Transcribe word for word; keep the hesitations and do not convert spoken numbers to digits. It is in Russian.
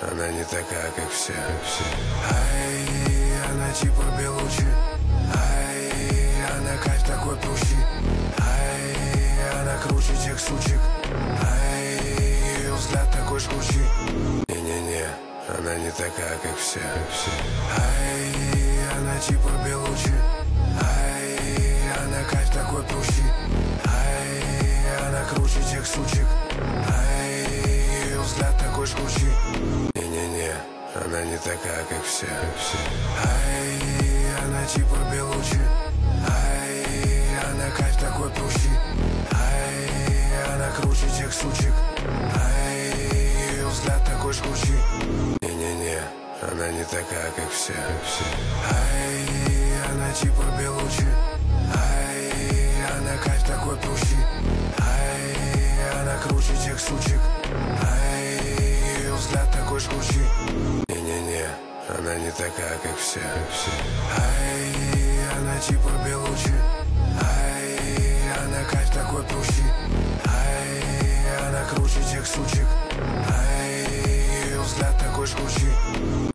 она не такая, как все. Ай, она типа Белучи. Ай, она кайф такой пущий. Ай, она круче тех сучек. Ай, ее взгляд такой жгучий. Не-не-не, она не такая, как все. Ай, она типа Белучи. Ай, она кайф такой пущий. Ай, она круче тех сучек. Ай, ее взгляд такой жгучий. Не-не-не, она не такая, как все. Ай, она типа Белучи. Ай, она кайф такой пущий. Ай, она круче тех сучек. Ай, ее взгляд такой жгучий. Не-не-не, она не такая, как все. Ай, она типа Белучи. Ай, она кайф такой пущий. Ай, она круче тех сучек. Ай, ее взгляд такой жгучий. Не-не-не, она не такая, как все. Ай, она типа Белучи. Ай, она кайф такой пущий. Ай, она круче тех сучек. Ай, ее взгляд такой жгучий.